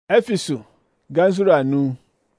Efesu ganzuru anu.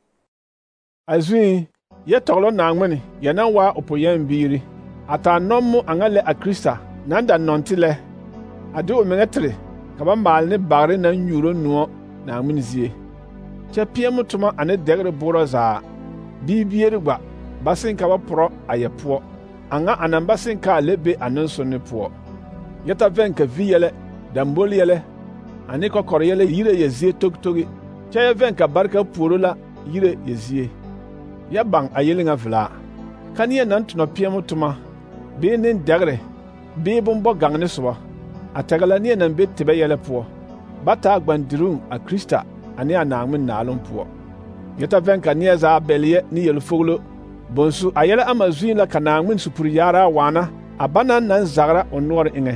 Azui ye toglo nangmani yana wa opoyen biri. Ata nommu angale a Krista nanda nontile. Adu omengetre kaba malne bagre na nyuro nuo nangmani zie. Che piemutuma ane degre boro za. Bibiere gba basin kaba pro ayepo. Anga anambasin ka lebe anonsone po. Yeta venka viyele damboli yele ani kokor yele yire yezie toktogi. Che venka barka purula yire yezie. Ya bang ayelinga vla. Kaniye nantuno piemutuma. Be nin degre. Be bumbo gangne suwa. Atagala niye nan be tebe yele po. Bata agbandirun a Krista ani anangmin nalun po. Yeta venka niye za belye ni yel foglo. Bonsu ayele amazuin la kanangmin supuriyara wana. Abana nan zagra onwar inge.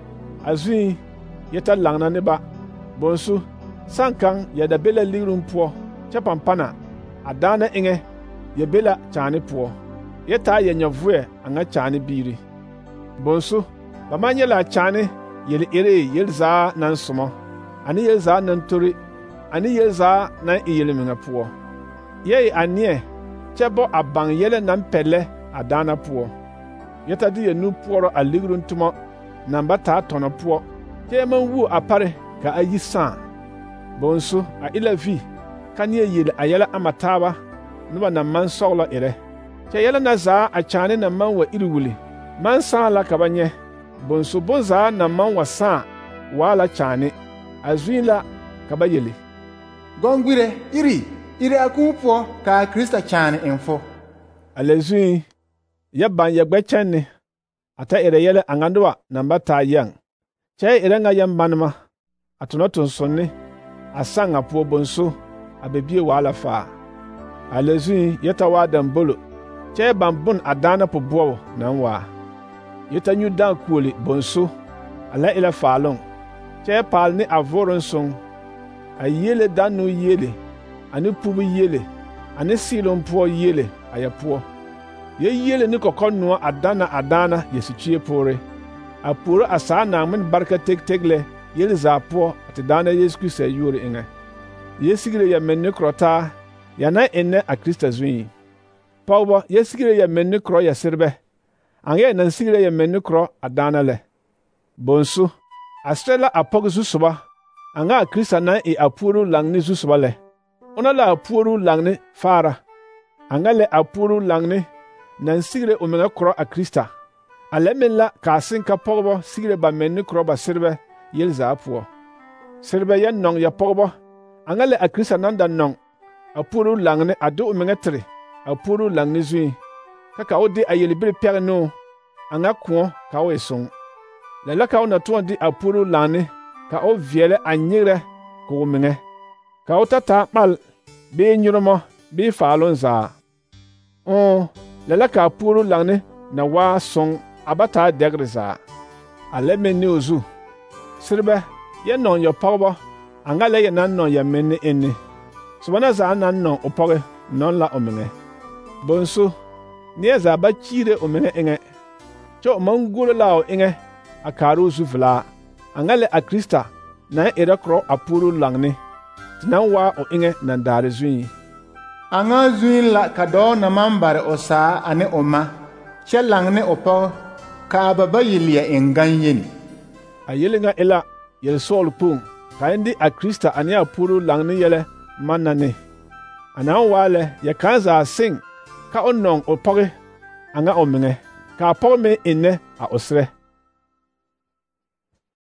Azui yeta langna neba. Bonsu sankang yada bela lirum po. Chapampana adana inge yebela chani po. Yeta yenyavue anga chani biri. Bonsu bamanye la chani yel ere yel za nan sumo. Ani yel za nan turi. Ani yel za nan iyele minga po. Ye anie chebo abang yele nan pele adana po. Yeta di yenu poro a ligrun tumo namba ta tono po. Keman wu apare ka ayisan. Bonsu a ilavi kanye yele ayela amataba nuba na man soglo ere. Che yele na za a chane na man wa iriwuli. Man sa la kabanye. Bonsu bonza na man wa sa wala chane. Azuila kabayele. Gongwire iri akupo ka Krista chane info. Alezui yaban yagbe chenne. Ata ere yele angandwa namba ta yang. Che ere nga yambanma. Atunotun sonni. Asanga po bonsu abebie wala fa. Alezui yeta wa dambolo. Che bambun adana po buo nanwa. Yeta nyu dan kuoli bonsu. Ala ila falong. Che pal ni avoron song. Ayele danu yele. Ani pubu yele. Ani silon po yele ayapo. Ye yele ni kokonno adana yesichie pore. Apuro asa na min barka tegle yele zapo atidana Yesu Kristo yure inga. Yesigire ya menni krota yana enne a Krista zui. Paubo yesigire ya menni kro ya sirbe. Ange nan sigire ya menni kro adana le. Bonsu astrela apog zusuba. Anga a Krista na apuro langni zusuba le. Ona la apuro langni fara. Anga le apuro langni nan sigire omega kro a Krista. Alemela ka sinka pogbo sigire ba menni kro ba sirbe yel zapo. Sirbe ya nong ya pogbo. Anga le a Krista nanda nong. Apuro langni adu omega tre. Apuro langni zui. Kaka odi ayelibiri pere no. Anga kuon ka o esong. Lela ka o na tuon di apuro langni. Ka o viele anyire ko omenge. Ka o tata mal be nyuromo be falon za. Lela ka apuro langni na wa song abata degre za. Ale menni ozu. Sirbe ye non yo pogbo. Anga le ye nan non ya menni enne. Subana za nan non opoge non la omenge. Bonsu nie za ba chire omenge enge. Cho manguro lao enge akaru zuvla. Angale a Krista na era kro apuru langni. Tinan wa o enge nan dare zui. Anga zui la kado na mambare osa ane oma. Che langni opo ka baba yilia enganyeni. A yelinga ela yel sol pung. Ka indi a Krista ane apuru langni yele manane. Anan wale ya kanza sing ka onong opoge anga omenge. Ka apome inne a osre.